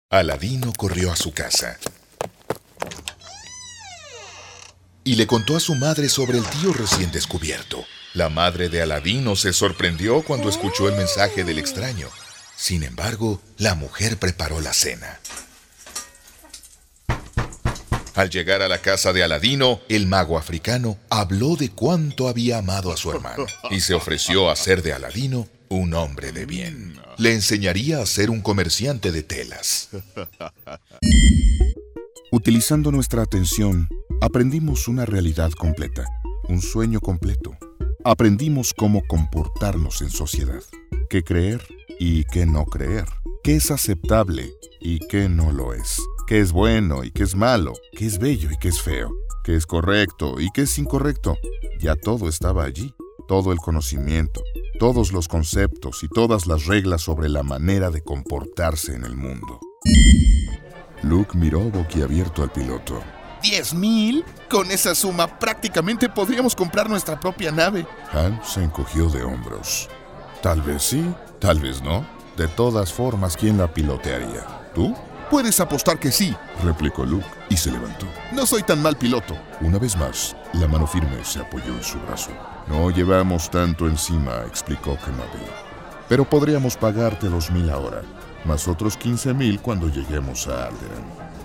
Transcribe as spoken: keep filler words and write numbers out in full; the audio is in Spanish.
Aladino corrió a su casa y le contó a su madre sobre el tío recién descubierto. La madre de Aladino se sorprendió cuando escuchó el mensaje del extraño. Sin embargo, la mujer preparó la cena. Al llegar a la casa de Aladino, el mago africano habló de cuánto había amado a su hermano y se ofreció a hacer de Aladino un hombre de bien. Le enseñaría a ser un comerciante de telas. Utilizando nuestra atención, aprendimos una realidad completa, un sueño completo. Aprendimos cómo comportarnos en sociedad, qué creer y qué no creer, qué es aceptable y qué no lo es, qué es bueno y qué es malo, qué es bello y qué es feo, qué es correcto y qué es incorrecto. Ya todo estaba allí, todo el conocimiento, todos los conceptos y todas las reglas sobre la manera de comportarse en el mundo. Luke miró boquiabierto al piloto. ¿Diez mil? Con esa suma prácticamente podríamos comprar nuestra propia nave. Han se encogió de hombros. Tal vez sí, tal vez no. De todas formas, ¿quién la pilotearía? ¿Tú? Puedes apostar que sí, replicó Luke y se levantó. No soy tan mal piloto. Una vez más, la mano firme se apoyó en su brazo. No llevamos tanto encima, explicó Kenobi. Pero podríamos pagarte dos mil ahora, más otros quince mil cuando lleguemos a Alderaan.